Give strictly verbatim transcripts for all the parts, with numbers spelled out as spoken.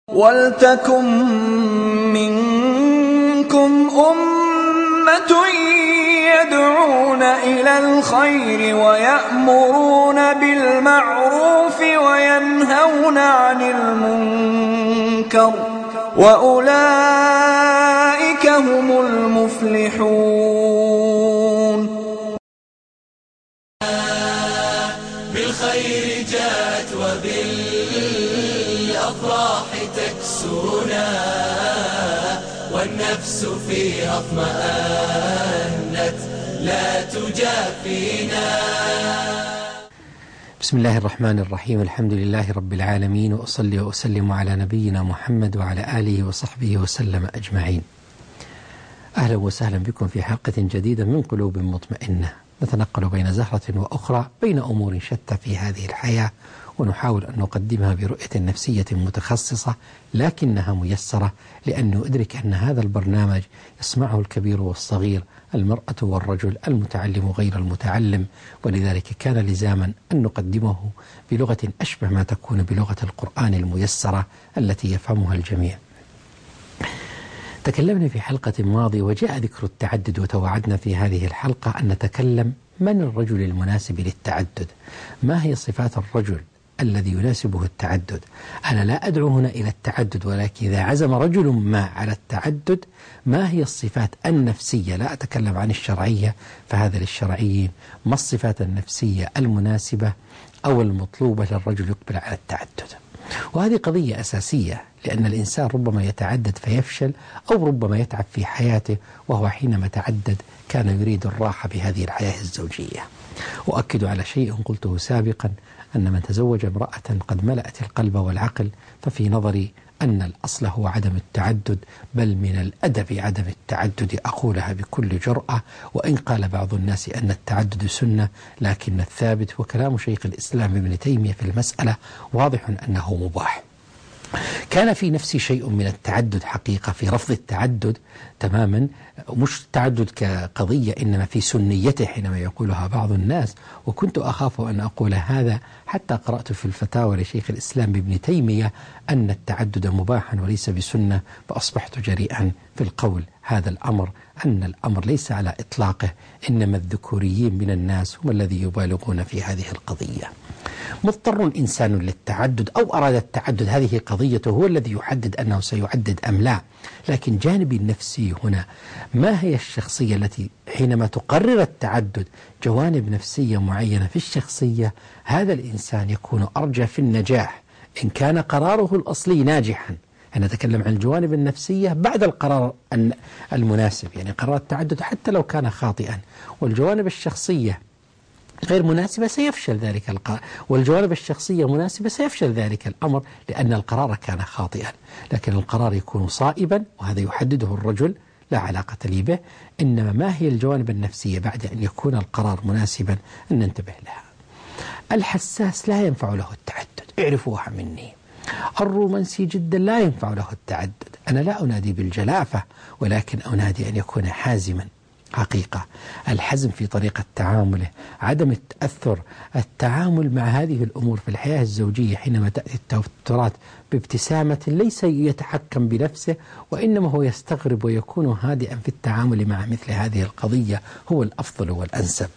وَلْتَكُن مِّنكُمْ أُمَّةٌ يَدْعُونَ إِلَى الْخَيْرِ وَيَأْمُرُونَ بِالْمَعْرُوفِ وَيَنْهَوْنَ عَنِ الْمُنكَرِ وَأُولَئِكَ هُمُ الْمُفْلِحُونَ. بالخير جاءت وبالأفراح تكسونا، والنفس فيها اطمأنت لا تجافينا. بسم الله الرحمن الرحيم. الحمد لله رب العالمين، وأصلي وأسلم على نبينا محمد وعلى آله وصحبه وسلم أجمعين. أهلا وسهلا بكم في حلقة جديدة من قلوب مطمئنة، نتنقل بين زهرة وأخرى، بين أمور شتى في هذه الحياة، ونحاول أن نقدمها برؤية نفسية متخصصة لكنها ميسرة، لأن ندرك أن هذا البرنامج يسمعه الكبير والصغير، المرأة والرجل، المتعلم غير المتعلم، ولذلك كان لزاما أن نقدمه بلغة أشبه ما تكون بلغة القرآن الميسرة التي يفهمها الجميع. تكلمنا في حلقة ماضية وجاء ذكر التعدد، وتوعدنا في هذه الحلقة أن نتكلم من الرجل المناسب للتعدد، ما هي صفات الرجل الذي يناسبه التعدد. أنا لا أدعو هنا إلى التعدد، ولكن إذا عزم رجل ما على التعدد ما هي الصفات النفسية، لا أتكلم عن الشرعية فهذا للشرعيين، ما الصفات النفسية المناسبة أو المطلوبة للرجل يقبل على التعدد. وهذه قضية أساسية، لأن الإنسان ربما يتعدد فيفشل، أو ربما يتعب في حياته، وهو حينما تعدد كان يريد الراحة بهذه الحياة الزوجية. وأكد على شيء قلته سابقا، أن من تزوج امرأة قد ملأت القلب والعقل، ففي نظري أن الأصل هو عدم التعدد، بل من الأدب عدم التعدد، أقولها بكل جرأة. وإن قال بعض الناس أن التعدد سنة، لكن الثابت وكلام شيخ الإسلام ابن تيمية في المسألة واضح أنه مباح. كان في نفسي شيء من التعدد حقيقة، في رفض التعدد تماما، مش التعدد كقضية، إنما في سنيته حينما يقولها بعض الناس، وكنت أخاف أن أقول هذا حتى قرأت في الفتاوى لشيخ الإسلام ابن تيمية أن التعدد مباحا وليس بسنة، فأصبحت جريئا في القول هذا الأمر، أن الأمر ليس على إطلاقه، إنما الذكوريين من الناس هم الذي يبالغون في هذه القضية. مضطر إنسان للتعدد أو أراد التعدد، هذه قضيته، هو الذي يحدد أنه سيعدد أم لا. لكن جانبي النفسي هنا، ما هي الشخصية التي حينما تقرر التعدد جوانب نفسية معينة في الشخصية، هذا الإنسان يكون أرجى في النجاح إن كان قراره الأصلي ناجحا. أنا أتكلم عن الجوانب النفسية بعد القرار المناسب، يعني قرار التعدد حتى لو كان خاطئا، والجوانب الشخصية غير مناسبة سيفشل ذلك القرار، والجوانب الشخصية مناسبة سيفشل ذلك الأمر، لأن القرار كان خاطئا. لكن القرار يكون صائبا، وهذا يحدده الرجل، لا علاقة لي به. إنما ما هي الجوانب النفسية بعد أن يكون القرار مناسبا أن ننتبه لها. الحساس لا ينفع له التعدد، اعرفوها مني. الرومانسي جدا لا ينفع له التعدد. أنا لا أنادي بالجلافة، ولكن أنادي أن يكون حازما. حقيقة الحزم في طريقة تعامله، عدم التأثر، التعامل مع هذه الأمور في الحياة الزوجية، حينما تأتي التوترات بابتسامة، ليس يتحكم بنفسه، وإنما هو يستغرب ويكون هادئا في التعامل مع مثل هذه القضية، هو الأفضل والأنسب.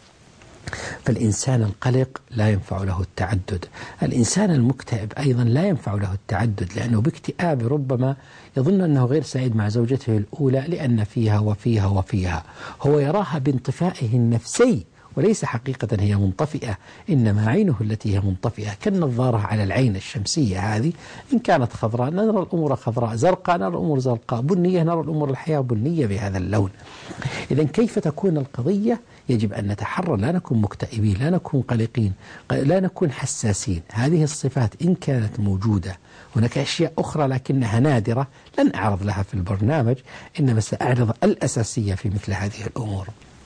فالإنسان القلق لا ينفع له التعدد. الإنسان المكتئب أيضا لا ينفع له التعدد، لأنه باكتئاب ربما يظن أنه غير سعيد مع زوجته الأولى، لأن فيها وفيها وفيها، هو يراها بانطفائه النفسي، وليس حقيقة هي منطفئة، إنما عينه التي هي منطفئة، كالنظارة على العين الشمسية هذه، إن كانت خضراء نرى الأمور خضراء، زرقاء نرى الأمور زرقاء، بنية نرى الأمور الحياة بنية بهذا اللون. إذن كيف تكون القضية؟ يجب أن نتحرى، لا نكون مكتئبين، لا نكون قلقين، لا نكون حساسين. هذه الصفات إن كانت موجودة، هناك أشياء أخرى لكنها نادرة لن أعرض لها في البرنامج، إنما سأعرض الأساسية في مثل هذه الأمور.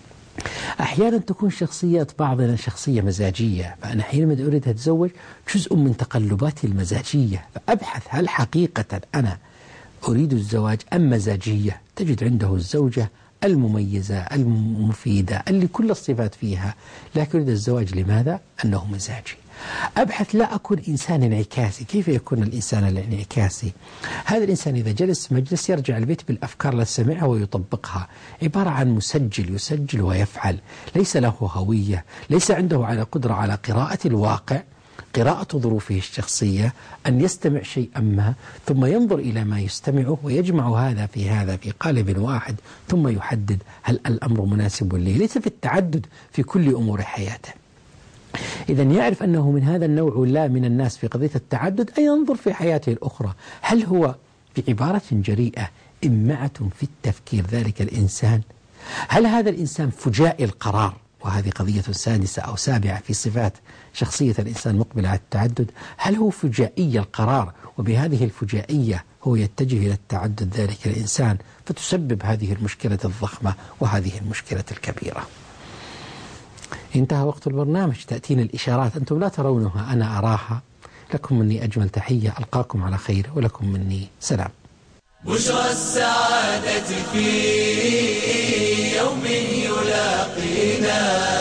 أحيانا تكون شخصيات بعضنا شخصية مزاجية، فأنا حينما أريد أتزوج جزء من تقلباتي المزاجية، فأبحث هل حقيقة أنا أريد الزواج أم مزاجية. تجد عنده الزوجة المميزة المفيدة اللي كل الصفات فيها، لكن يريد الزواج لماذا؟ أنه مزاجي. أبحث لا أكون إنسان انعكاسي. كيف يكون الإنسان الانعكاسي؟ هذا الإنسان إذا جلس مجلس يرجع البيت بالأفكار التي سمعها ويطبقها، عبارة عن مسجل يسجل ويفعل، ليس له هوية، ليس عنده على قدرة على قراءة الواقع، قراءة ظروفه الشخصية، أن يستمع شيئا ما ثم ينظر إلى ما يستمعه ويجمع هذا في هذا في قالب واحد ثم يحدد هل الأمر مناسب لي. ليس في التعدد في كل أمور حياته. إذا يعرف أنه من هذا النوع لا من الناس في قضية التعدد، أن ينظر في حياته الأخرى هل هو بعبارة جريئة إمعة في التفكير ذلك الإنسان؟ هل هذا الإنسان فجائي القرار؟ وهذه قضية سادسة أو سابعة في صفات شخصية الإنسان مقبل على التعدد. هل هو فجائي القرار وبهذه الفجائية هو يتجه إلى التعدد ذلك الإنسان، فتسبب هذه المشكلة الضخمة وهذه المشكلة الكبيرة. انتهى وقت البرنامج، تأتينا الإشارات أنتم لا ترونها أنا أراها. لكم مني أجمل تحية، ألقاكم على خير، ولكم مني سلام. بشرى السعادة في يوم يلاقينا،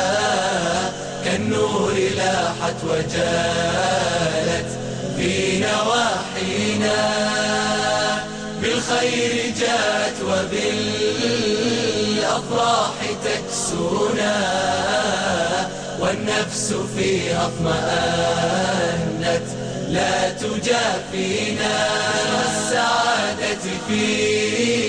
كالنور لاحت وجالت في نواحينا، بالخير جاءت وبالأفراح تكسونا، والنفس فيها اطمأنت لا تجافينا. السعادة في